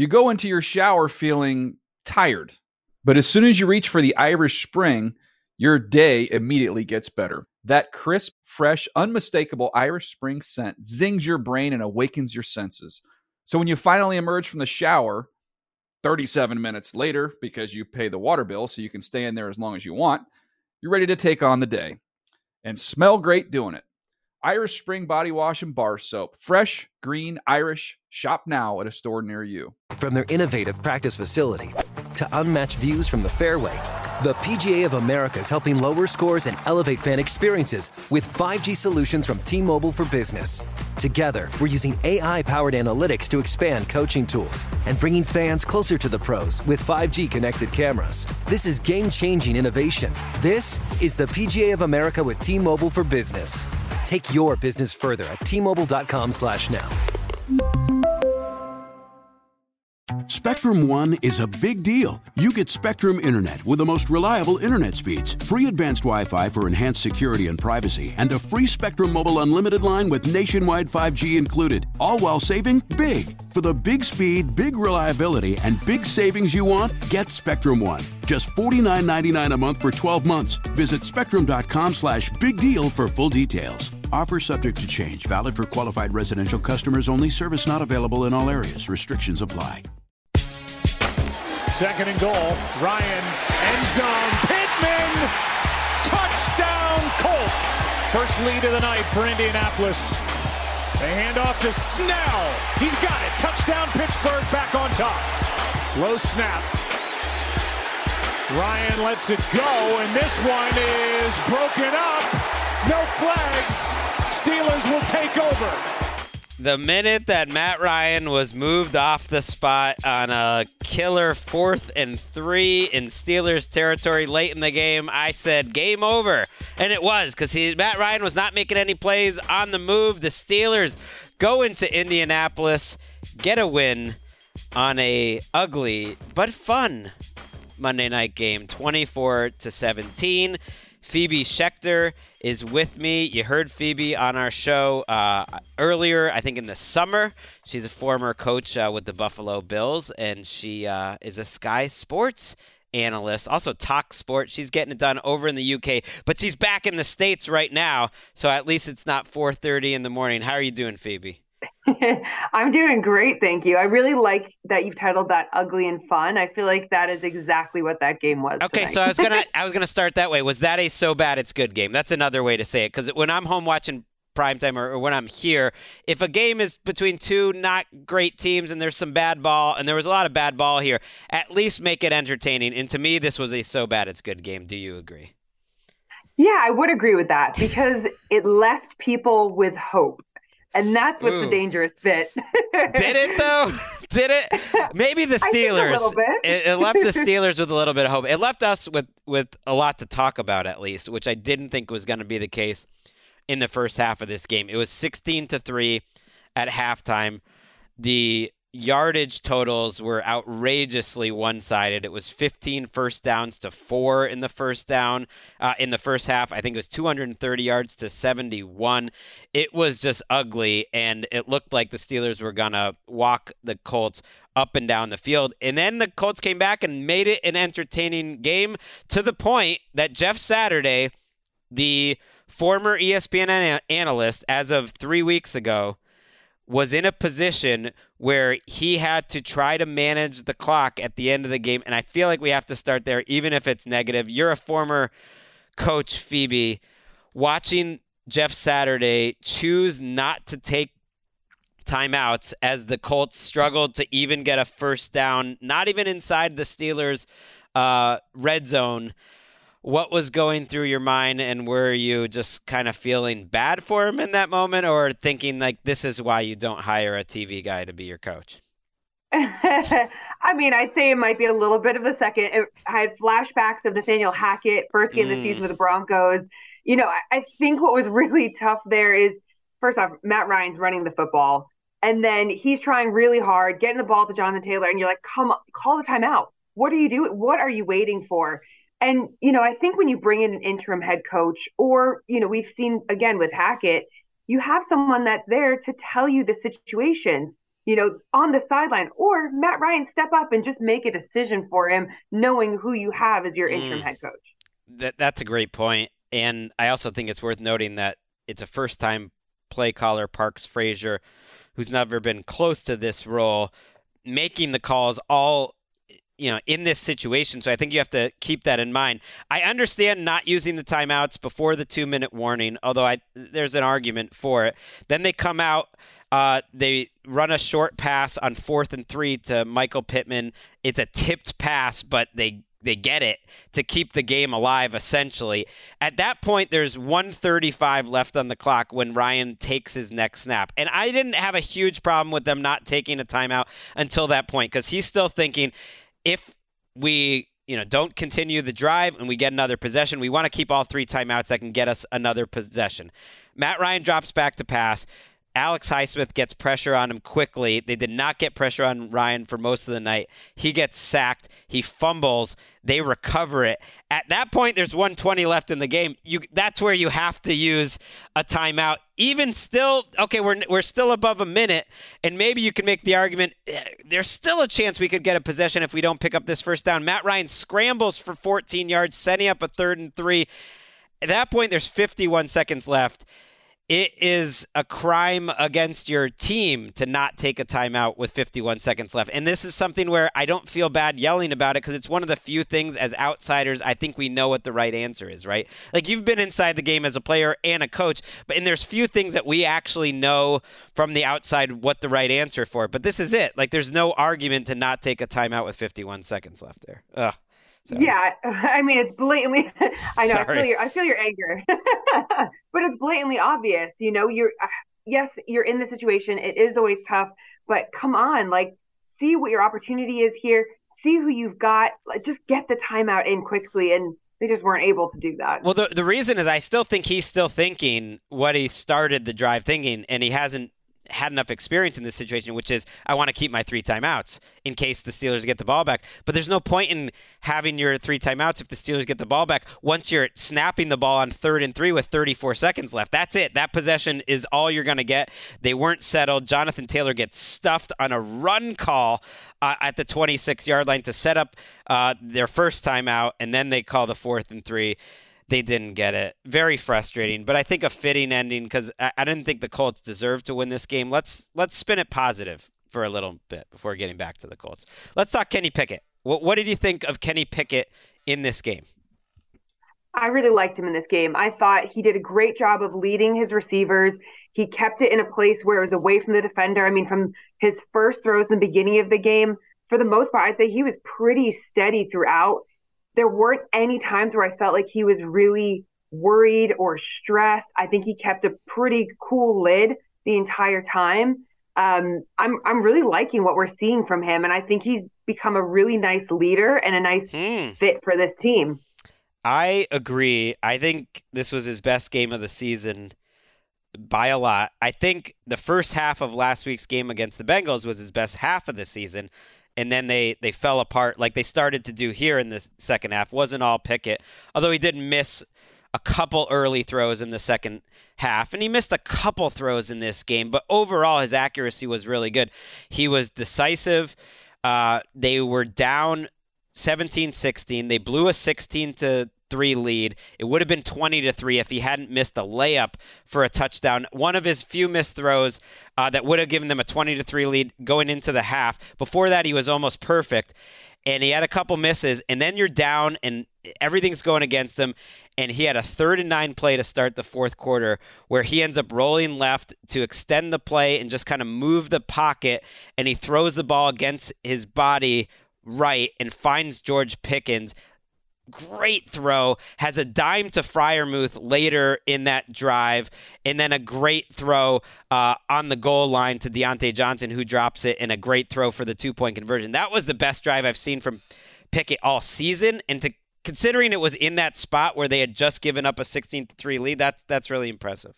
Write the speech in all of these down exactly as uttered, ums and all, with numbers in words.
You go into your shower feeling tired, but as soon as you reach for the Irish Spring, your day immediately gets better. That crisp, fresh, unmistakable Irish Spring scent zings your brain and awakens your senses. So when you finally emerge from the shower, thirty-seven minutes later, because you pay the water bill so you can stay in there as long as you want, you're ready to take on the day and smell great doing it. Irish Spring Body Wash and Bar Soap. Fresh, green, Irish. Shop now at a store near you. From their innovative practice facility to unmatched views from the fairway, the P G A of America is helping lower scores and elevate fan experiences with five G solutions from T-Mobile for Business. Together, we're using A I-powered analytics to expand coaching tools and bringing fans closer to the pros with five G connected cameras. This is game-changing innovation. This is the P G A of America with T-Mobile for Business. Take your business further at T-Mobile.com slash now. Spectrum One is a big deal. You get Spectrum Internet with the most reliable internet speeds, free advanced Wi-Fi for enhanced security and privacy, and a free Spectrum Mobile Unlimited line with nationwide five G included, all while saving big. For the big speed, big reliability, and big savings you want, get Spectrum One. Just forty-nine ninety-nine a month for twelve months. Visit spectrum.com slash big deal for full details. Offer subject to change. Valid for qualified residential customers only. Service not available in all areas. Restrictions apply. Second and goal. Ryan, end zone. Pittman, touchdown Colts. First lead of the night for Indianapolis. They hand off to Snell. He's got it. Touchdown Pittsburgh, back on top. Low snap. Ryan lets it go, and this one is broken up. No flags. Steelers will take over. The minute that Matt Ryan was moved off the spot on a killer fourth and three in Steelers territory late in the game, I said game over. And it was, because Matt Ryan was not making any plays on the move. The Steelers go into Indianapolis, get a win on a ugly but fun Monday night game, twenty-four to seventeen. Phoebe Schechter is with me. You heard Phoebe on our show uh, earlier, I think in the summer. She's a former coach uh, with the Buffalo Bills, and she uh, is a Sky Sports analyst, also talk sports. She's getting it done over in the U K, but she's back in the States right now, so at least it's not four thirty in the morning. How are you doing, Phoebe? I'm doing great, thank you. I really like that you've titled that "Ugly and Fun." I feel like that is exactly what that game was. Okay, tonight. so I was gonna I was gonna start that way. Was that a so bad it's good game? That's another way to say it, because when I'm home watching primetime or, or when I'm here, if a game is between two not great teams and there's some bad ball, and there was a lot of bad ball here, at least make it entertaining. And to me, this was a so bad it's good game. Do you agree? Yeah, I would agree with that, because it left people with hope. And that's what's Ooh. the dangerous bit. Did it, though? Did it? Maybe the Steelers. I think a little bit. it, it left the Steelers with a little bit of hope. It left us with, with a lot to talk about, at least, which I didn't think was going to be the case in the first half of this game. It was sixteen to three at halftime. The yardage totals were outrageously one-sided. It was fifteen first downs to four in the first down. Uh, in the first half, I think it was two hundred thirty yards to seventy-one. It was just ugly, and it looked like the Steelers were going to walk the Colts up and down the field. And then the Colts came back and made it an entertaining game, to the point that Jeff Saturday, the former E S P N an- analyst as of three weeks ago, was in a position where he had to try to manage the clock at the end of the game. And I feel like we have to start there, even if it's negative. You're a former coach, Phoebe. Watching Jeff Saturday choose not to take timeouts as the Colts struggled to even get a first down, not even inside the Steelers' uh, red zone. What was going through your mind, and were you just kind of feeling bad for him in that moment, or thinking like this is why you don't hire a T V guy to be your coach? I mean, I'd say it might be a little bit of a second. It, I had flashbacks of Nathaniel Hackett, first game mm. of the season with the Broncos. You know, I, I think what was really tough there is, first off, Matt Ryan's running the football, and then he's trying really hard, getting the ball to Jonathan Taylor, and you're like, come on, call the timeout. What are you doing? What are you waiting for? And, you know, I think when you bring in an interim head coach, or, you know, we've seen, again, with Hackett, you have someone that's there to tell you the situations. you know, on the sideline, or Matt Ryan step up and just make a decision for him, knowing who you have as your Mm. interim head coach. That that's a great point. And I also think it's worth noting that it's a first-time play caller, Parks Frazier, who's never been close to this role, making the calls all, you know, in this situation. So I think you have to keep that in mind. I understand not using the timeouts before the two-minute warning, although I there's an argument for it. Then they come out, uh, they run a short pass on fourth and three to Michael Pittman. It's a tipped pass, but they They get it to keep the game alive, essentially. At that point, there's one thirty-five left on the clock when Ryan takes his next snap. And I didn't have a huge problem with them not taking a timeout until that point, because he's still thinking, if we you know don't continue the drive and we get another possession, we want to keep all three timeouts that can get us another possession. Matt Ryan drops back to pass. Alex Highsmith gets pressure on him quickly. They did not get pressure on Ryan for most of the night. He gets sacked. He fumbles. They recover it. At that point, there's one twenty left in the game. You that's where you have to use a timeout. Even still, okay, we're we're still above a minute, and maybe you can make the argument eh, there's still a chance we could get a possession if we don't pick up this first down. Matt Ryan scrambles for fourteen yards, setting up a third and three. At that point, there's fifty-one seconds left. It is a crime against your team to not take a timeout with fifty-one seconds left. And this is something where I don't feel bad yelling about it, because it's one of the few things as outsiders I think we know what the right answer is, right? Like, you've been inside the game as a player and a coach, but and there's few things that we actually know from the outside what the right answer for. But this is it. Like, there's no argument to not take a timeout with fifty-one seconds left there. Ugh. So. Yeah, I mean, it's blatantly, I know, I Sorry. feel your, I feel your anger, but it's blatantly obvious, you know, you're, uh, yes, you're in the situation. It is always tough, but come on, like, see what your opportunity is here. See who you've got. Like, just get the timeout in quickly. And they just weren't able to do that. Well, the, the reason is I still think he's still thinking what he started the drive thinking, and he hasn't had enough experience in this situation, which is, I want to keep my three timeouts in case the Steelers get the ball back. But there's no point in having your three timeouts if the Steelers get the ball back once you're snapping the ball on third and three with thirty-four seconds left. That's it. That possession is all you're going to get. They weren't settled. Jonathan Taylor gets stuffed on a run call uh, at the twenty-six-yard line to set up uh, their first timeout, and then they call the fourth and three. They didn't get it. Very frustrating, but I think a fitting ending, because I, I didn't think the Colts deserved to win this game. Let's let's spin it positive for a little bit before getting back to the Colts. Let's talk Kenny Pickett. What, what did you think of Kenny Pickett in this game? I really liked him in this game. I thought he did a great job of leading his receivers. He kept it in a place where it was away from the defender. I mean, from his first throws in the beginning of the game, for the most part, I'd say he was pretty steady throughout. There weren't any times where I felt like he was really worried or stressed. I think he kept a pretty cool lid the entire time. Um, I'm I'm really liking what we're seeing from him, and I think he's become a really nice leader and a nice Hmm. fit for this team. I agree. I think this was his best game of the season by a lot. I think the first half of last week's game against the Bengals was his best half of the season. And then they, they fell apart like they started to do here in the second half. Wasn't all Pickett, although he did miss a couple early throws in the second half. And he missed a couple throws in this game. But overall, his accuracy was really good. He was decisive. Uh, they were down seventeen sixteen. They blew a sixteen to three lead. It would have been twenty to three if he hadn't missed a layup for a touchdown. One of his few missed throws uh, that would have given them a twenty to three lead going into the half. Before that, he was almost perfect. And he had a couple misses, and then you're down, and everything's going against him. And he had a third and nine play to start the fourth quarter where he ends up rolling left to extend the play and just kind of move the pocket, and he throws the ball against his body right and finds George Pickens. Great throw, has a dime to Freiermuth later in that drive, and then a great throw uh, on the goal line to Deontay Johnson, who drops it, and a great throw for the two-point conversion. That was the best drive I've seen from Pickett all season, and to considering it was in that spot where they had just given up a sixteen to three lead, that's that's really impressive.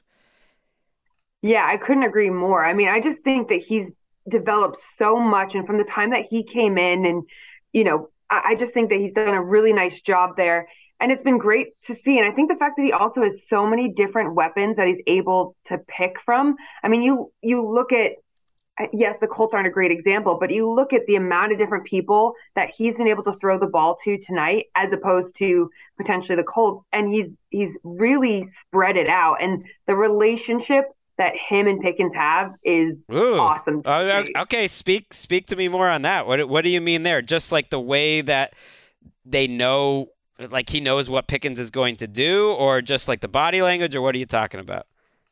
Yeah, I couldn't agree more. I mean, I just think that he's developed so much, and from the time that he came in, and you know, I just think that he's done a really nice job there, and it's been great to see. And I think the fact that he also has so many different weapons that he's able to pick from. I mean, you you look at yes, the Colts aren't a great example, but you look at the amount of different people that he's been able to throw the ball to tonight, as opposed to potentially the Colts, and he's he's really spread it out. And the relationship that him and Pickens have is Ooh. awesome. Uh, okay, speak speak to me more on that. What what do you mean there? Just like the way that they know, like he knows what Pickens is going to do, or just like the body language, or what are you talking about?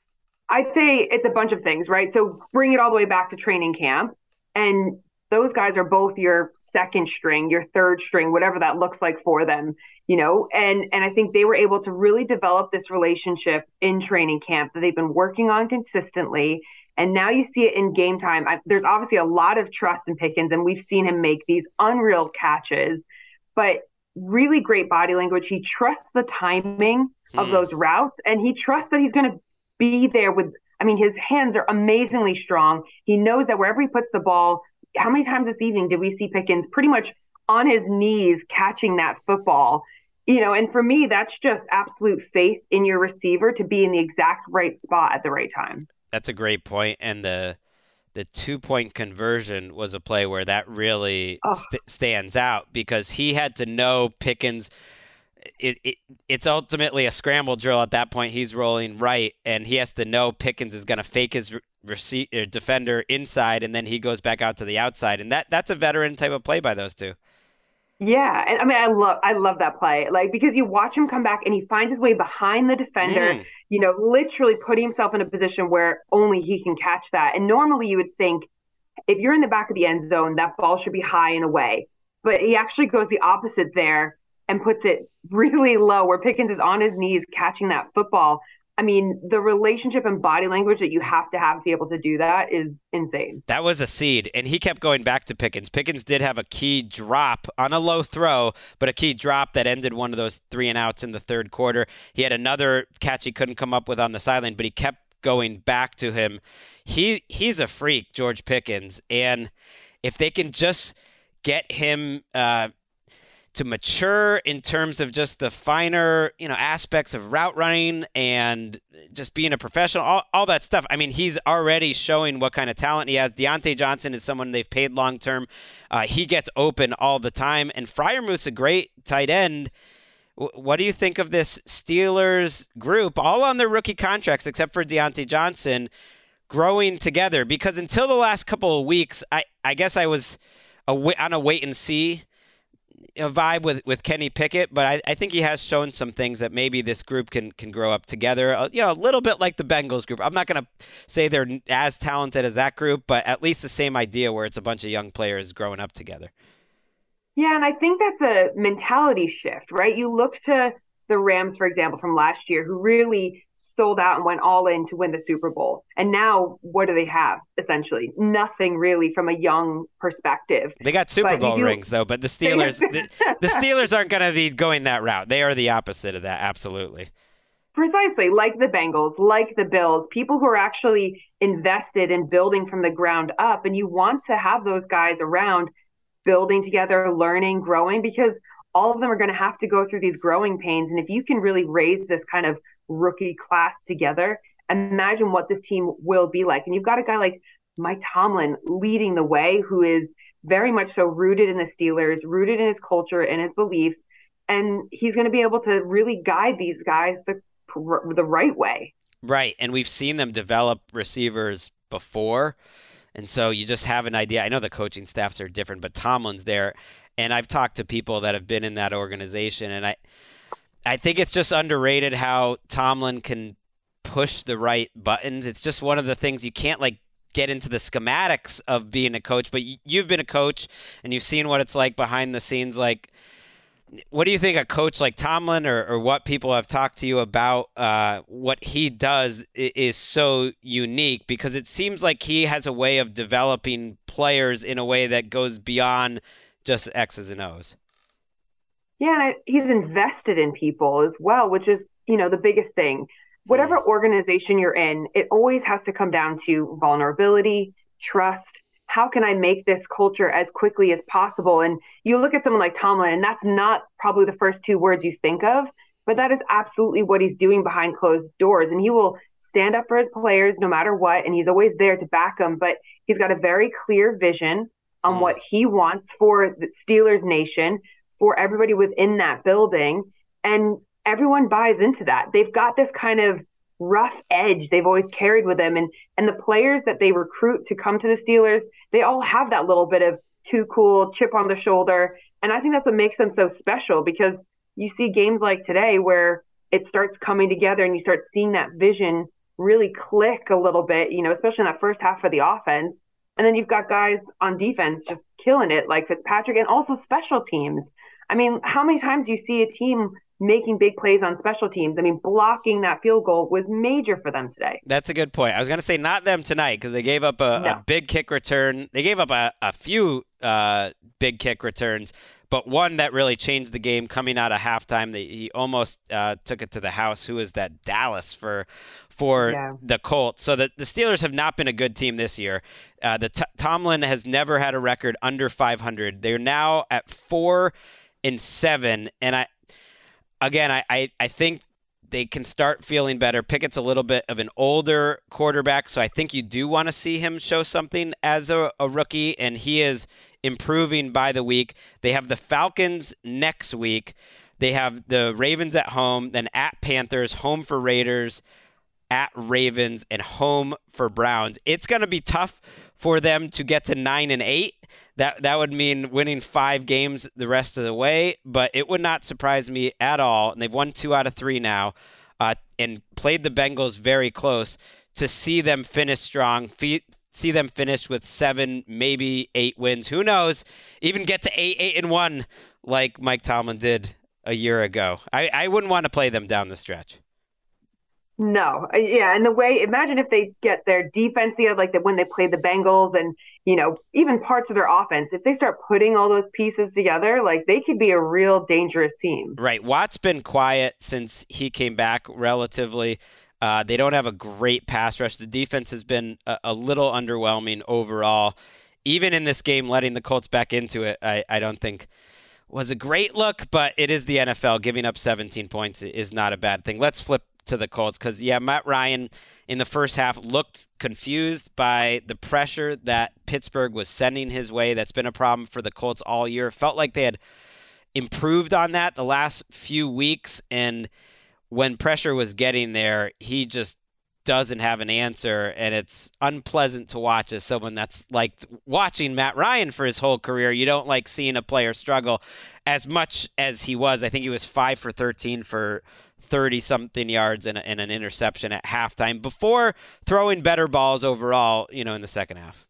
I'd say it's a bunch of things, right? So bring it all the way back to training camp. And those guys are both your second string, your third string, whatever that looks like for them, you know? And and I think they were able to really develop this relationship in training camp that they've been working on consistently. And now you see it in game time. I, there's obviously a lot of trust in Pickens, and we've seen him make these unreal catches, but really great body language. He trusts the timing hmm. of those routes, and he trusts that he's going to be there with, I mean, his hands are amazingly strong. He knows that wherever he puts the ball, how many times this evening did we see Pickens pretty much on his knees catching that football? You know, and for me, that's just absolute faith in your receiver to be in the exact right spot at the right time. That's a great point. And the the two-point conversion was a play where that really oh. st- stands out, because he had to know Pickens – It, it it's ultimately a scramble drill at that point. He's rolling right, and he has to know Pickens is going to fake his rece- or defender inside, and then he goes back out to the outside. And that that's a veteran type of play by those two. Yeah, and I mean, I love I love that play, like, because you watch him come back and he finds his way behind the defender, mm. you know, literally putting himself in a position where only he can catch that. And normally you would think if you're in the back of the end zone, that ball should be high and away, but he actually goes the opposite there and puts it really low where Pickens is on his knees catching that football. I mean, the relationship and body language that you have to have to be able to do that is insane. That was a seed, and he kept going back to Pickens. Pickens did have a key drop on a low throw, but a key drop that ended one of those three and outs in the third quarter. He had another catch he couldn't come up with on the sideline, but he kept going back to him. He He's a freak, George Pickens, and if they can just get him uh, – to mature in terms of just the finer, you know, aspects of route running and just being a professional, all, all that stuff. I mean, he's already showing what kind of talent he has. Deontay Johnson is someone they've paid long-term. Uh, he gets open all the time. And Freiermuth's a great tight end. W- what do you think of this Steelers group, all on their rookie contracts except for Deontay Johnson, growing together? Because until the last couple of weeks, I, I guess I was a w- on a wait-and-see a vibe with, with Kenny Pickett, but I, I think he has shown some things that maybe this group can can grow up together. Uh, you know, a little bit like the Bengals group. I'm not going to say they're as talented as that group, but at least the same idea where it's a bunch of young players growing up together. Yeah, and I think that's a mentality shift, right? You look to the Rams, for example, from last year, who really sold out and went all in to win the Super Bowl. And now what do they have, essentially? Nothing really from a young perspective. They got Super but Bowl do... rings, though, but the Steelers the, the Steelers aren't going to be going that route. They are the opposite of that, absolutely. Precisely, like the Bengals, like the Bills, people who are actually invested in building from the ground up. And you want to have those guys around building together, learning, growing, because all of them are going to have to go through these growing pains. And if you can really raise this kind of rookie class together, imagine what this team will be like. And you've got a guy like Mike Tomlin leading the way, who is very much so rooted in the Steelers, rooted in his culture and his beliefs. And he's going to be able to really guide these guys the, the right way. Right. And we've seen them develop receivers before. And so you just have an idea. I know the coaching staffs are different, but Tomlin's there. And I've talked to people that have been in that organization, and I I think it's just underrated how Tomlin can push the right buttons. It's just one of the things you can't like get into the schematics of being a coach, but you've been a coach and you've seen what it's like behind the scenes. Like, what do you think a coach like Tomlin, or, or what people have talked to you about uh, what he does is so unique? Because it seems like he has a way of developing players in a way that goes beyond just X's and O's. Yeah, he's invested in people as well, which is, you know, the biggest thing. Whatever mm. organization you're in, it always has to come down to vulnerability, trust. How can I make this culture as quickly as possible? And you look at someone like Tomlin, and that's not probably the first two words you think of, but that is absolutely what he's doing behind closed doors. And he will stand up for his players no matter what, and he's always there to back them. But he's got a very clear vision on what he wants for the Steelers Nation, for everybody within that building, and everyone buys into that. They've got this kind of rough edge they've always carried with them, and and the players that they recruit to come to the Steelers, they all have that little bit of too cool, chip on the shoulder, and I think that's what makes them so special, because you see games like today where it starts coming together and you start seeing that vision really click a little bit, you know, especially in that first half of the offense. And then you've got guys on defense just killing it, like Fitzpatrick, and also special teams. I mean, how many times do you see a team making big plays on special teams? I mean, blocking that field goal was major for them today. That's a good point. I was going to say not them tonight, because they gave up a, no. a big kick return. They gave up a, a few uh, big kick returns, but one that really changed the game coming out of halftime. They, he almost uh, took it to the house. Who is that? Dallas for for yeah. the Colts. So the, the Steelers have not been a good team this year. Uh, the t- Tomlin has never had a record under five hundred. They're now at four and seven, and I again I, I, I think they can start feeling better. Pickett's a little bit of an older quarterback, so I think you do want to see him show something as a, a rookie, and he is improving by the week. They have the Falcons next week. They have the Ravens at home, then at Panthers, home for Raiders, at Ravens, and home for Browns. It's going to be tough for them to get to nine and eight. That that would mean winning five games the rest of the way, but it would not surprise me at all. And they've won two out of three now, uh, and played the Bengals very close, to see them finish strong, fe- see them finish with seven, maybe eight wins. Who knows? Even get to eight, eight and one, like Mike Tomlin did a year ago. I, I wouldn't want to play them down the stretch. No, yeah, and the way, imagine if they get their defense together, like that when they played the Bengals, and you know, even parts of their offense, if they start putting all those pieces together, like they could be a real dangerous team. Right. Watt's been quiet since he came back, relatively. Uh, they don't have a great pass rush. The defense has been a, a little underwhelming overall. Even in this game, letting the Colts back into it, I, I don't think was a great look, but it is the N F L. Giving up seventeen points is not a bad thing. Let's flip to the Colts, because, yeah, Matt Ryan in the first half looked confused by the pressure that Pittsburgh was sending his way. That's been a problem for the Colts all year. Felt like they had improved on that the last few weeks, and when pressure was getting there, he just doesn't have an answer, and it's unpleasant to watch as someone that's liked watching Matt Ryan for his whole career. You don't like seeing a player struggle as much as he was. I think he was five for thirteen for thirty-something yards and, and an interception at halftime before throwing better balls overall, you know, in the second half.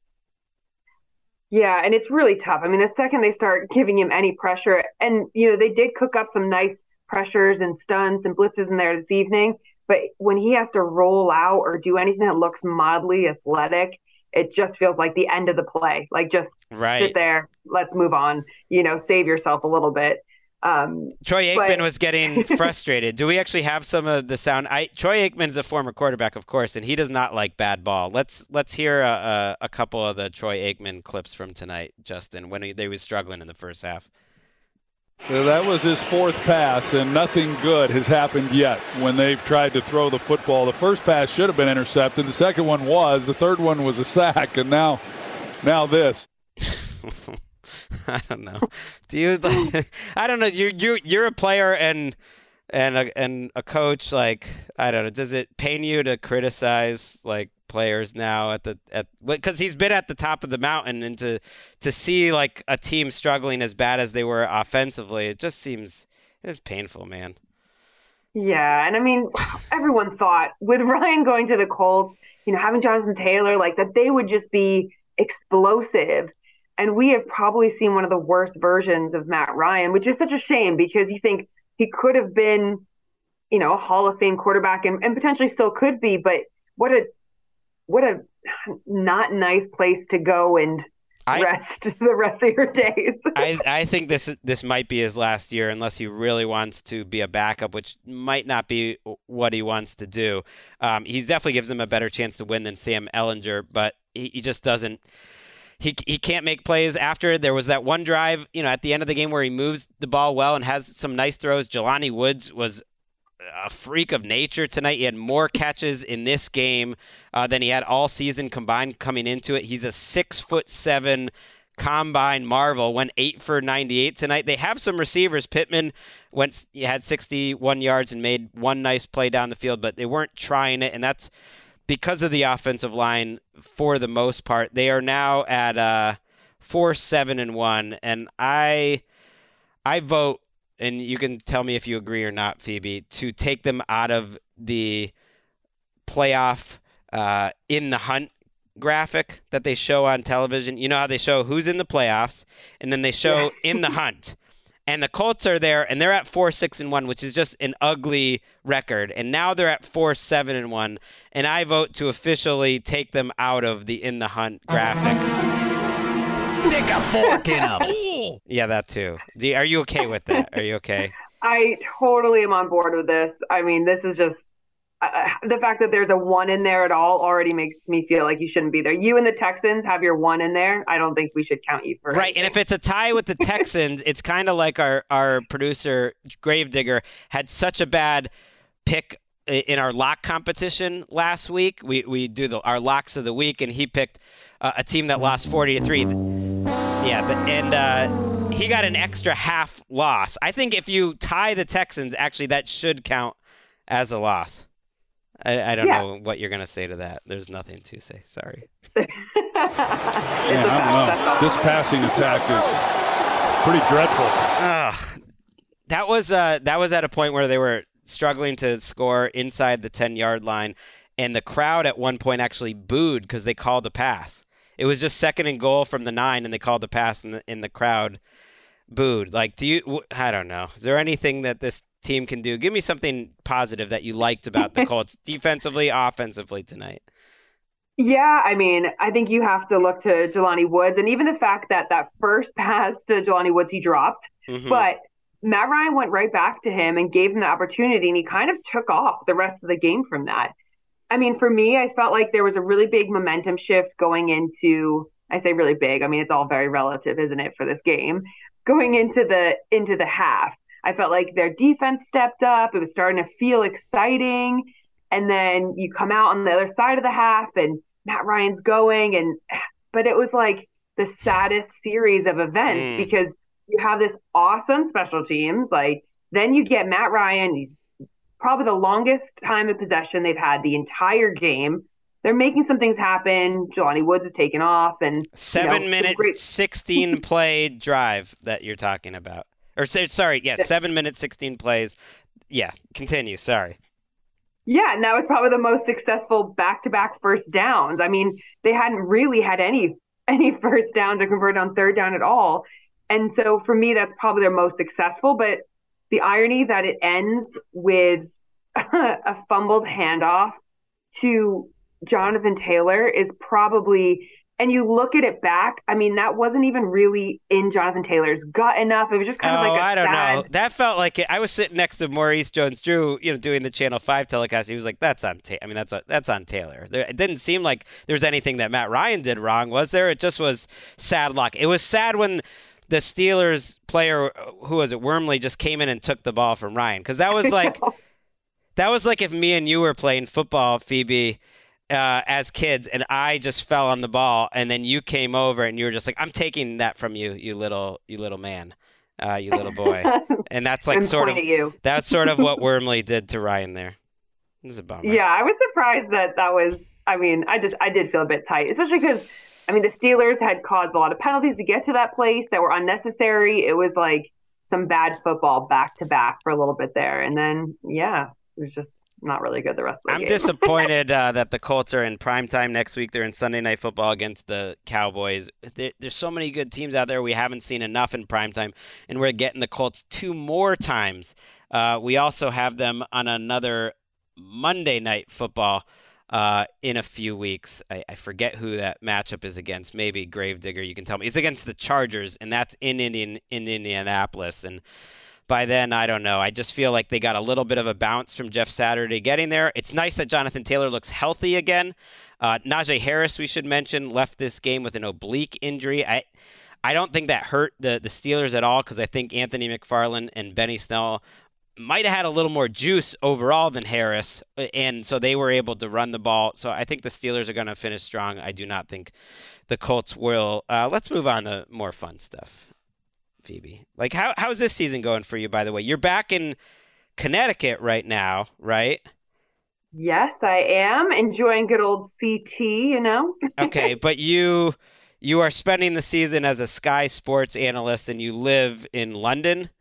Yeah, and it's really tough. I mean, the second they start giving him any pressure, and, you know, they did cook up some nice pressures and stunts and blitzes in there this evening, but when he has to roll out or do anything that looks mildly athletic, it just feels like the end of the play. Like, just right. sit there, let's move on, you know, save yourself a little bit. Um, Troy Aikman but... was getting frustrated. Do we actually have some of the sound? I, Troy Aikman's a former quarterback, of course, and he does not like bad ball. Let's let's hear a, a, a couple of the Troy Aikman clips from tonight, Justin, when he, they was struggling in the first half. So that was his fourth pass, and nothing good has happened yet when they've tried to throw the football. The first pass should have been intercepted. The second one was. The third one was a sack, and now, now this. I don't know. Do you? I don't know. You're you you're a player and and a, and a coach. Like, I don't know. Does it pain you to criticize like players now at the at because he's been at the top of the mountain, and to to see like a team struggling as bad as they were offensively, it just seems it's painful, man. Yeah, and I mean, everyone thought with Ryan going to the Colts, you know, having Jonathan Taylor, like that they would just be explosive. And we have probably seen one of the worst versions of Matt Ryan, which is such a shame, because you think he could have been, you know, a Hall of Fame quarterback, and, and potentially still could be. But what a what a not nice place to go and I, rest the rest of your days. I, I think this this might be his last year, unless he really wants to be a backup, which might not be what he wants to do. Um, he definitely gives him a better chance to win than Sam Ehlinger, but he, he just doesn't. He he can't make plays after. There was that one drive, you know, at the end of the game where he moves the ball well and has some nice throws. Jelani Woods was a freak of nature tonight. He had more catches in this game uh, than he had all season combined coming into it. He's a six foot seven combine marvel. Went eight for ninety-eight tonight. They have some receivers. Pittman went he had sixty-one yards and made one nice play down the field, but they weren't trying it, and that's because of the offensive line for the most part. They are now at uh, four seven and one, and I I vote. And you can tell me if you agree or not, Phoebe, to take them out of the playoff uh, in the hunt graphic that they show on television. You know how they show who's in the playoffs, and then they show yeah. in the hunt. And the Colts are there, and they're at four six and one, which is just an ugly record. And now they're at four seven and one, and I vote to officially take them out of the in the hunt graphic. Stick a fork in them. Yeah, that too. Do, are you okay with that? Are you okay? I totally am on board with this. I mean, this is just uh, the fact that there's a one in there at all already makes me feel like you shouldn't be there. You and the Texans have your one in there. I don't think we should count you for right. anything. And if it's a tie with the Texans, it's kind of like our our producer Gravedigger had such a bad pick in our lock competition last week. We we do the our locks of the week, and he picked uh, a team that lost forty to three. Yeah, and uh, he got an extra half loss. I think if you tie the Texans, actually that should count as a loss. I, I don't yeah. know what you're going to say to that. There's nothing to say. Sorry. yeah, I don't know. This passing attack is pretty dreadful. Uh, that was uh, that was at a point where they were struggling to score inside the ten-yard line, and the crowd at one point actually booed because they called the pass. It was just second and goal from the nine, and they called the pass, and the, and the crowd booed. Like, do you? I don't know. Is there anything that this team can do? Give me something positive that you liked about the Colts, defensively, offensively tonight. Yeah, I mean, I think you have to look to Jelani Woods, and even the fact that that first pass to Jelani Woods he dropped, mm-hmm. but Matt Ryan went right back to him and gave him the opportunity, and he kind of took off the rest of the game from that. I mean, for me, I felt like there was a really big momentum shift going into, I say really big, I mean, it's all very relative, isn't it, for this game? Going into the into the half, I felt like their defense stepped up. It was starting to feel exciting. And then you come out on the other side of the half and Matt Ryan's going. and But it was like the saddest series of events mm. because you have this awesome special teams. Like, then you get Matt Ryan, he's probably the longest time of possession they've had the entire game. They're making some things happen. Jelani Woods is taking off, and seven you know, minute, great... sixteen play drive that you're talking about, or sorry, yeah, seven minutes, sixteen plays. Yeah, continue. Sorry. Yeah, and that was probably the most successful back-to-back first downs. I mean, they hadn't really had any any first down to convert on third down at all, and so for me, that's probably their most successful. But the irony that it ends with a fumbled handoff to Jonathan Taylor is probably, and you look at it back, I mean, that wasn't even really in Jonathan Taylor's gut enough. It was just kind oh, of like a I don't sad... know. That felt like it. I was sitting next to Maurice Jones-Drew, you know, doing the Channel five telecast. He was like, that's on Ta- I mean, that's a, that's on Taylor. There, it didn't seem like there was anything that Matt Ryan did wrong, was there? It just was sad luck. It was sad when the Steelers player, who was it, Wormley, just came in and took the ball from Ryan. Because that was like, that was like if me and you were playing football, Phoebe, Uh, as kids, and I just fell on the ball, and then you came over, and you were just like, "I'm taking that from you, you little, you little man, uh, you little boy," and that's like sort of you. that's sort of what Wormley did to Ryan there. This is a bummer. Yeah, I was surprised that that was. I mean, I just I did feel a bit tight, especially because I mean the Steelers had caused a lot of penalties to get to that place that were unnecessary. It was like some bad football back to back for a little bit there, and then yeah, it was just not really good the rest of the I'm game. disappointed uh, that the Colts are in primetime next week. They're in Sunday Night Football against the Cowboys. There, there's so many good teams out there. We haven't seen enough in primetime, and we're getting the Colts two more times. Uh, we also have them on another Monday Night Football uh, in a few weeks. I, I forget who that matchup is against. Maybe Gravedigger, you can tell me. It's against the Chargers, and that's in Indian in Indianapolis. And by then, I don't know. I just feel like they got a little bit of a bounce from Jeff Saturday getting there. It's nice that Jonathan Taylor looks healthy again. Uh, Najee Harris, we should mention, left this game with an oblique injury. I I don't think that hurt the, the Steelers at all because I think Anthony McFarland and Benny Snell might have had a little more juice overall than Harris, and so they were able to run the ball. So I think the Steelers are going to finish strong. I do not think the Colts will. Uh, let's move on to more fun stuff, Phoebe. Like, how how's this season going for you, by the way? You're back in Connecticut right now, right? Yes, I am enjoying good old C T, you know? Okay, but you you are spending the season as a Sky Sports analyst, and you live in London?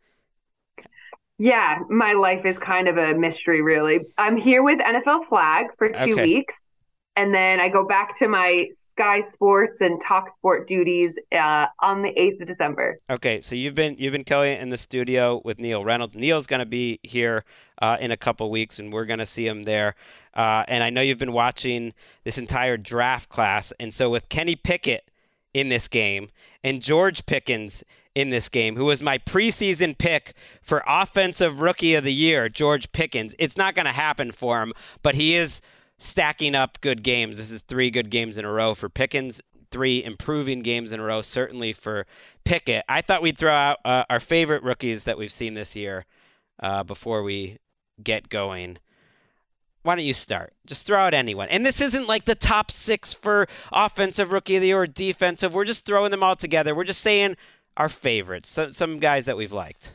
Yeah, my life is kind of a mystery, really. I'm here with N F L Flag for two Okay. weeks, and then I go back to my Sky Sports and Talk Sport duties uh, on the eighth of December. Okay, so you've been you've been Kelly in the studio with Neil Reynolds. Neil's going to be here uh, in a couple weeks, and we're going to see him there. Uh, and I know you've been watching this entire draft class, and so with Kenny Pickett in this game and George Pickens in this game, who was my preseason pick for Offensive Rookie of the Year, George Pickens. It's not going to happen for him, but he is stacking up good games. This is three good games in a row for Pickens, three improving games in a row, certainly for Pickett. I thought we'd throw out uh, our favorite rookies that we've seen this year uh, before we get going. Why don't you start? Just throw out anyone. And this isn't like the top six for Offensive Rookie of the Year or defensive. We're just throwing them all together. We're just saying our favorites, so, some guys that we've liked.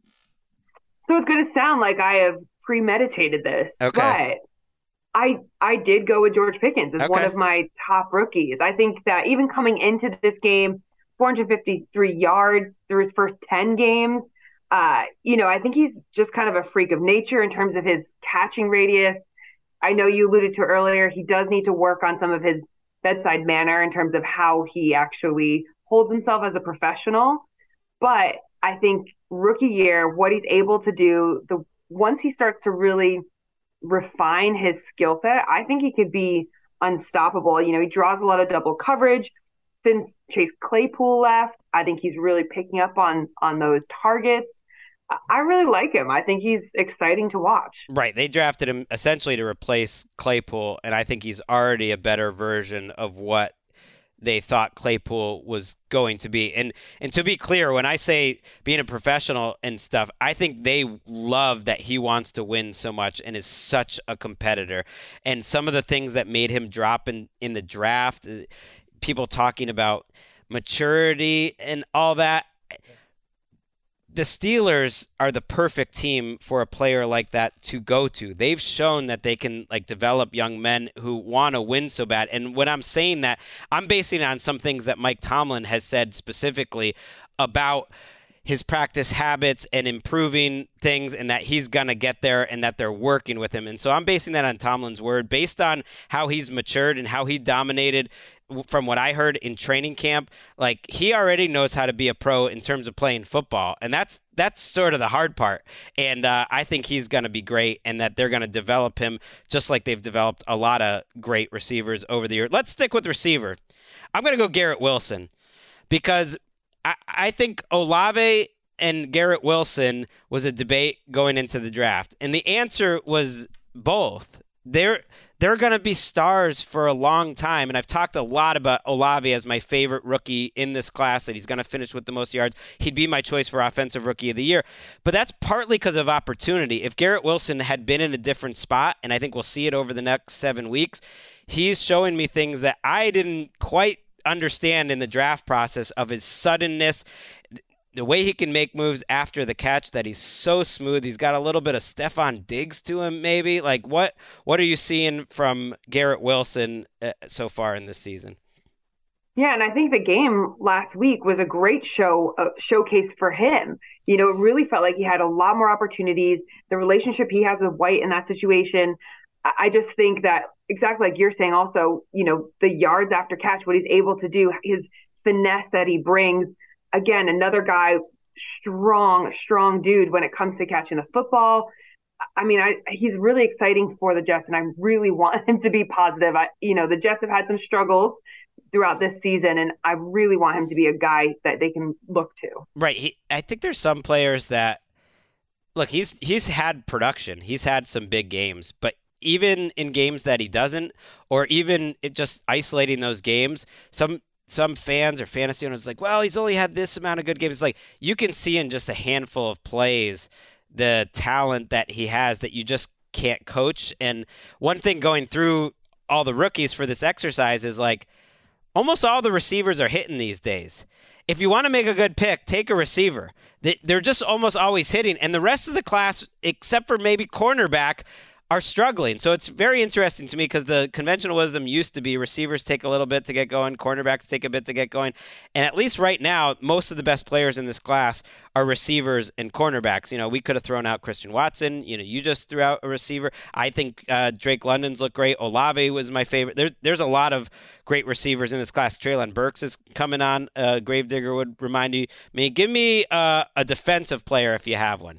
So it's going to sound like I have premeditated this, Okay. but I I did go with George Pickens as Okay. one of my top rookies. I think that even coming into this game, four hundred fifty-three yards through his first ten games, uh, you know, I think he's just kind of a freak of nature in terms of his catching radius. I know you alluded to earlier, he does need to work on some of his bedside manner in terms of how he actually holds himself as a professional. But I think rookie year, what he's able to do, the once he starts to really refine his skill set, I think he could be unstoppable. You know, he draws a lot of double coverage. Since Chase Claypool left, I think he's really picking up on on those targets. I really like him. I think he's exciting to watch. Right. They drafted him essentially to replace Claypool, and I think he's already a better version of what they thought Claypool was going to be. And and to be clear, when I say being a professional and stuff, I think they love that he wants to win so much and is such a competitor. And some of the things that made him drop in, in the draft, people talking about maturity and all that, the Steelers are the perfect team for a player like that to go to. They've shown that they can like develop young men who want to win so bad. And when I'm saying that, I'm basing it on some things that Mike Tomlin has said specifically about his practice habits and improving things, and that he's going to get there and that they're working with him. And so I'm basing that on Tomlin's word based on how he's matured and how he dominated from what I heard in training camp. Like, he already knows how to be a pro in terms of playing football. And that's, that's sort of the hard part. And uh, I think he's going to be great, and that they're going to develop him just like they've developed a lot of great receivers over the years. Let's stick with receiver. I'm going to go Garrett Wilson, because I, I think Olave and Garrett Wilson was a debate going into the draft. And the answer was both. They're they're going to be stars for a long time. And I've talked a lot about Olave as my favorite rookie in this class, that he's going to finish with the most yards. He'd be my choice for Offensive Rookie of the Year. But that's partly because of opportunity. If Garrett Wilson had been in a different spot, and I think we'll see it over the next seven weeks, he's showing me things that I didn't quite understand in the draft process, of his suddenness, the way he can make moves after the catch, that he's so smooth. He's got a little bit of Stephon Diggs to him, maybe. Like, what what are you seeing from Garrett Wilson uh, so far in this season? Yeah, and I think the game last week was a great show uh, showcase for him. You know, it really felt like he had a lot more opportunities. The relationship he has with White in that situation, I, I just think that, exactly like you're saying also, you know, the yards after catch, what he's able to do, his finesse that he brings. Again, another guy, strong, strong dude when it comes to catching the football. I mean, I, he's really exciting for the Jets, and I really want him to be positive. I, you know, the Jets have had some struggles throughout this season, and I really want him to be a guy that they can look to. Right. He, I think there's some players that, look, he's he's had production. He's had some big games, but even in games that he doesn't, or even it just isolating those games, some some fans or fantasy owners like, well, he's only had this amount of good games. It's like, you can see in just a handful of plays the talent that he has that you just can't coach. And one thing going through all the rookies for this exercise is like almost all the receivers are hitting these days. If you want to make a good pick, take a receiver. They're just almost always hitting. And the rest of the class, except for maybe cornerback, are struggling. So it's very interesting to me because the conventional wisdom used to be receivers take a little bit to get going, cornerbacks take a bit to get going. And at least right now, most of the best players in this class are receivers and cornerbacks. You know, we could have thrown out Christian Watson. You know, you just threw out a receiver. I think uh, Drake London's looked great. Olave was my favorite. There's, there's a lot of great receivers in this class. Treylon Burks is coming on. Uh, Gravedigger would remind you, me. Give me uh, a defensive player if you have one.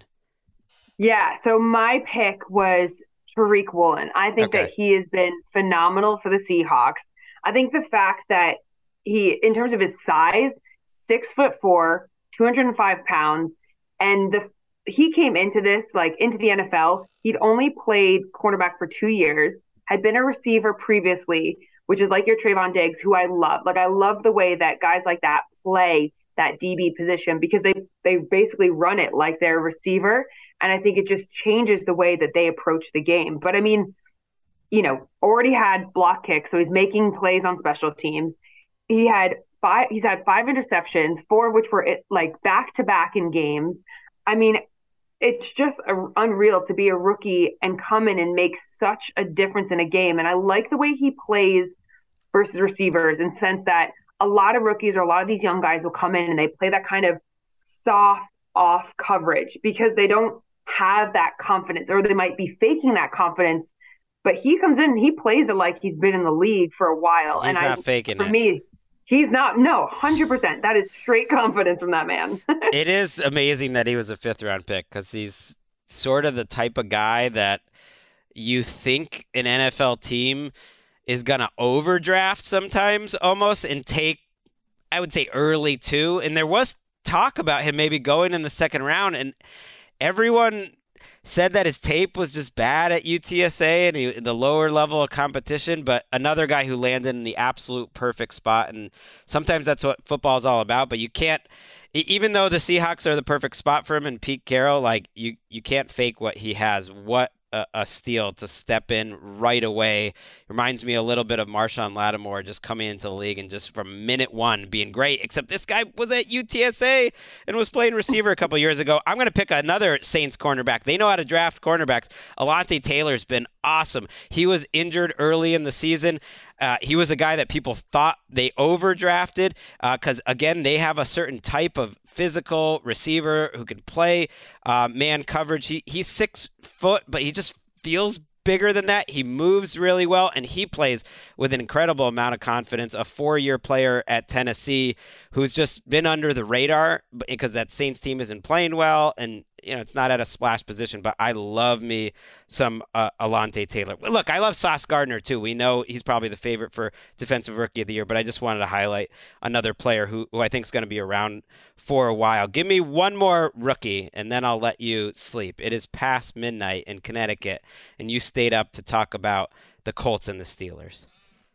Yeah, so my pick was Tariq Woolen. I think okay. that he has been phenomenal for the Seahawks. I think the fact that he, in terms of his size, six foot four, two hundred five pounds, and the he came into this, like into the N F L, he'd only played cornerback for two years, had been a receiver previously, which is like your Trayvon Diggs, who I love. Like I love the way that guys like that play that D B position because they they basically run it like they're a receiver. And I think it just changes the way that they approach the game. But I mean, you know, already had block kicks, so he's making plays on special teams. He had five. He's had five interceptions, four of which were like back to back in games. I mean, it's just a, unreal to be a rookie and come in and make such a difference in a game. And I like the way he plays versus receivers in the sense that a lot of rookies or a lot of these young guys will come in and they play that kind of soft off coverage because they don't have that confidence, or they might be faking that confidence, but he comes in and he plays it like he's been in the league for a while. He's and not I, faking for it. me, he's not. No, one hundred percent. That is straight confidence from that man. It is amazing that he was a fifth round pick because he's sort of the type of guy that you think an N F L team is going to overdraft sometimes almost and take, I would say, early too. And there was talk about him maybe going in the second round, and everyone said that his tape was just bad at U T S A and he, the lower level of competition, but another guy who landed in the absolute perfect spot. And sometimes that's what football is all about, but you can't, even though the Seahawks are the perfect spot for him and Pete Carroll, like you, you can't fake what he has. What a, a steal to step in right away. Reminds me a little bit of Marshawn Lattimore just coming into the league and just from minute one being great, except this guy was at U T S A and was playing receiver a couple years ago. I'm going to pick another Saints cornerback. They know how to draft cornerbacks. Alontae Taylor's been awesome. He was injured early in the season. Uh, he was a guy that people thought they overdrafted because, uh, again, they have a certain type of physical receiver who can play uh, man coverage. He, he's six foot, but he just feels bigger than that. He moves really well, and he plays with an incredible amount of confidence. A four-year player at Tennessee who's just been under the radar because that Saints team isn't playing well, and you know it's not at a splash position. But I love me some uh, Alontae Taylor. Look, I love Sauce Gardner too. We know he's probably the favorite for Defensive Rookie of the Year, but I just wanted to highlight another player who, who I think is going to be around for a while. Give me one more rookie, and then I'll let you sleep. It is past midnight in Connecticut, and you stayed up to talk about the Colts and the Steelers.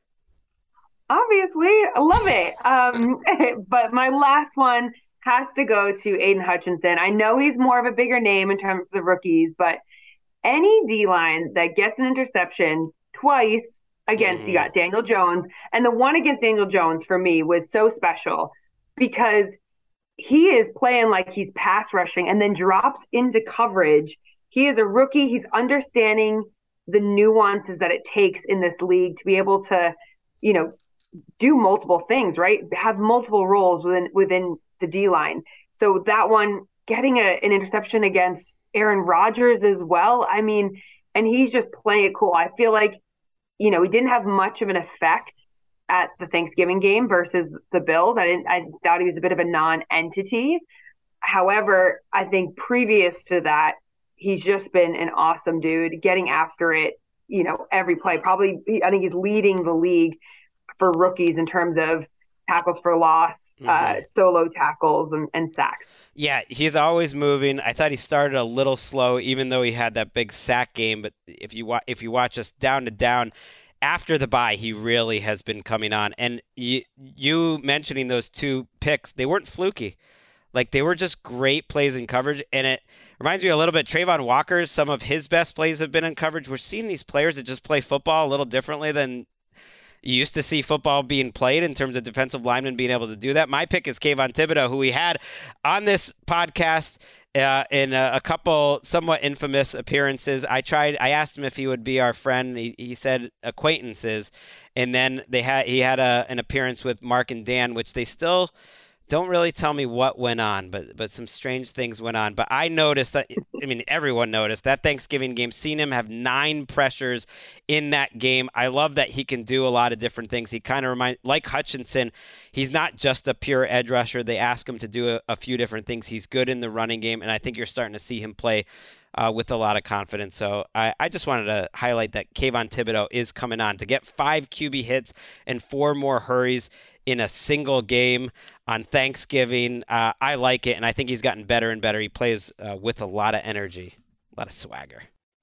Obviously, I love it. Um, but my last one has to go to Aiden Hutchinson. I know he's more of a bigger name in terms of the rookies, but any D-line that gets an interception twice against, mm-hmm. you got Daniel Jones, and the one against Daniel Jones for me was so special because he is playing like he's pass rushing and then drops into coverage. He is a rookie. He's understanding the nuances that it takes in this league to be able to, you know, do multiple things, right? Have multiple roles within within the D-line. So that one, getting a, an interception against Aaron Rodgers as well. I mean, and he's just playing it cool. I feel like, you know, he didn't have much of an effect at the Thanksgiving game versus the Bills. I didn't. I thought he was a bit of a non-entity. However, I think previous to that, he's just been an awesome dude, getting after it, you know, every play. Probably, I think he's leading the league for rookies in terms of tackles for loss, mm-hmm. uh, solo tackles, and, and sacks. Yeah, he's always moving. I thought he started a little slow, even though he had that big sack game. But if you wa- if you watch us down to down, after the bye, he really has been coming on. And you, you mentioning those two picks, they weren't fluky. Like, they were just great plays in coverage, and it reminds me a little bit, Trayvon Walker's, some of his best plays have been in coverage. We're seeing these players that just play football a little differently than you used to see football being played in terms of defensive linemen being able to do that. My pick is Kayvon Thibodeaux, who we had on this podcast uh, in a, a couple somewhat infamous appearances. I tried. I asked him if he would be our friend. He, he said acquaintances, and then they had he had a, an appearance with Mark and Dan, which they still don't really tell me what went on, but but some strange things went on. But I noticed that, I mean, everyone noticed that Thanksgiving game, seen him have nine pressures in that game. I love that he can do a lot of different things. He kind of reminds, like Hutchinson, he's not just a pure edge rusher. They ask him to do a, a few different things. He's good in the running game, and I think you're starting to see him play Uh, with a lot of confidence. So I, I just wanted to highlight that Kayvon Thibodeaux is coming on. To get five Q B hits and four more hurries in a single game on Thanksgiving, uh, I like it, and I think he's gotten better and better. He plays uh, with a lot of energy, a lot of swagger.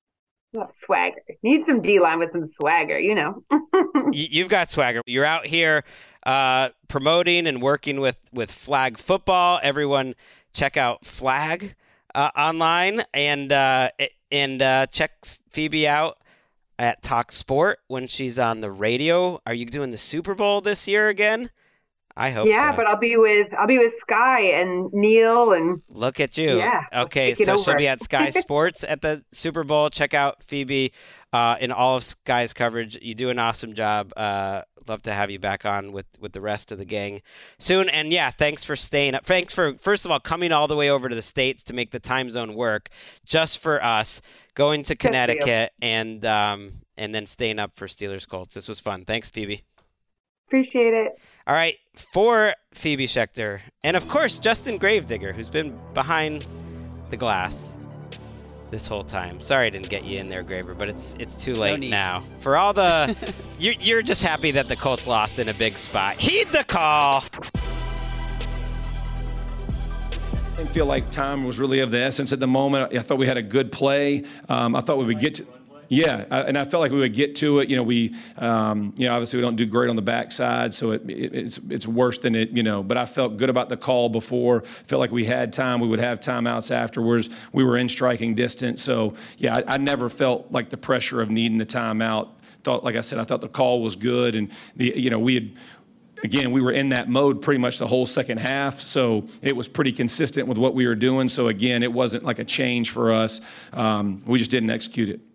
A lot of swagger. Need some D-line with some swagger, you know. you, you've got swagger. You're out here uh, promoting and working with, with Flag Football. Everyone check out Flag Uh, online, and uh, and uh, check Phoebe out at Talk Sport when she's on the radio. Are you doing the Super Bowl this year again? I hope yeah, so. but I'll be with I'll be with Sky and Neil and look at you. Yeah. Okay, so she'll be at Sky Sports at the Super Bowl. Check out Phoebe uh, in all of Sky's coverage. You do an awesome job. Uh, love to have you back on with, with the rest of the gang soon. And yeah, thanks for staying up. Thanks for, first of all, coming all the way over to the States to make the time zone work just for us, going to Connecticut and um, and then staying up for Steelers Colts. This was fun. Thanks, Phoebe. Appreciate it. All right, for Phoebe Schechter, and of course, Justin Gravedigger, who's been behind the glass this whole time. Sorry I didn't get you in there, Graver, but it's it's too late no now. For all the, you're, you're just happy that the Colts lost in a big spot. Heed the call. I didn't feel like time was really of the essence at the moment. I thought we had a good play. Um, I thought we would get to. Yeah, and I felt like we would get to it. You know, we, um, you know, obviously we don't do great on the backside, so it, it, it's it's worse than it, you know. But I felt good about the call before. Felt like we had time. We would have timeouts afterwards. We were in striking distance. So yeah, I, I never felt like the pressure of needing the timeout. Thought, like I said, I thought the call was good, and the, you know, we had. Again, we were in that mode pretty much the whole second half, so it was pretty consistent with what we were doing. So again, it wasn't like a change for us. Um, we just didn't execute it.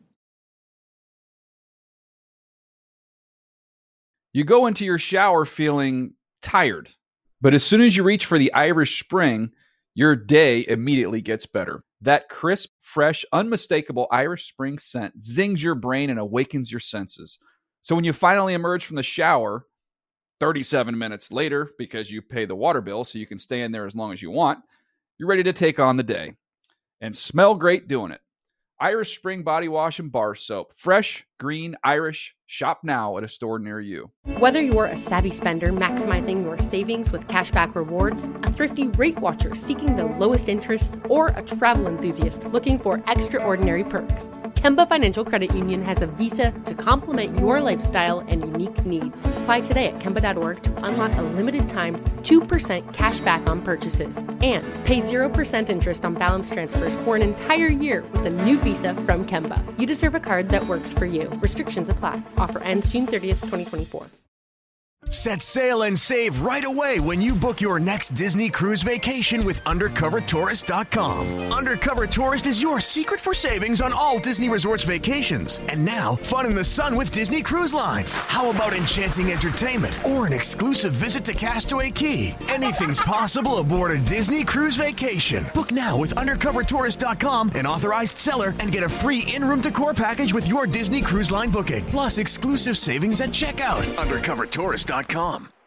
You go into your shower feeling tired, but as soon as you reach for the Irish Spring, your day immediately gets better. That crisp, fresh, unmistakable Irish Spring scent zings your brain and awakens your senses. So when you finally emerge from the shower, thirty-seven minutes later, because you pay the water bill so you can stay in there as long as you want, you're ready to take on the day and smell great doing it. Irish Spring Body Wash and Bar Soap. Fresh, green, Irish. Shop now at a store near you. Whether you're a savvy spender maximizing your savings with cashback rewards, a thrifty rate watcher seeking the lowest interest, or a travel enthusiast looking for extraordinary perks, Kemba Financial Credit Union has a visa to complement your lifestyle and unique needs. Apply today at Kemba dot org to unlock a limited time two percent cash back on purchases and pay zero percent interest on balance transfers for an entire year with a new visa from Kemba. You deserve a card that works for you. Restrictions apply. Offer ends June thirtieth, twenty twenty-four. Set sail and save right away when you book your next Disney cruise vacation with undercover tourist dot com. Undercover Tourist is your secret for savings on all Disney Resorts vacations. And now, fun in the sun with Disney Cruise Lines. How about enchanting entertainment or an exclusive visit to Castaway Cay? Anything's possible aboard a Disney cruise vacation. Book now with undercover tourist dot com, an authorized seller, and get a free in-room decor package with your Disney Cruise Line booking. Plus exclusive savings at checkout. undercover tourist dot com.